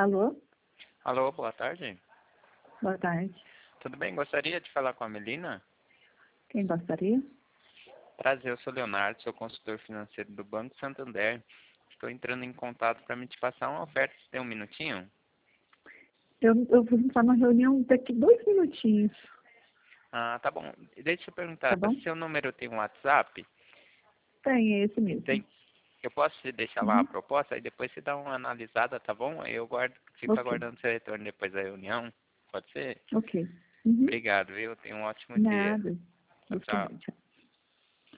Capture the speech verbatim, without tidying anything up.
Alô? Alô, boa tarde. Boa tarde. Tudo bem? Gostaria de falar com a Melina? Quem gostaria? Prazer, eu sou Leonardo, sou consultor financeiro do Banco Santander. Estou entrando em contato para me te passar uma oferta. Você tem um minutinho? Eu, eu vou entrar na reunião daqui dois minutinhos, Ah, tá bom. Deixa eu tá perguntar, bom? seu número tem um WhatsApp? Tem, é esse mesmo. Tem. Eu posso te deixar lá a Uhum. proposta? Aí depois você dá uma analisada, tá bom? Aí eu guardo, fico Ok, aguardando seu retorno depois da reunião. Pode ser? ok. Uhum. Obrigado, viu? Tenha um ótimo dia. Nada. Tchau, Você tchau. também, tchau.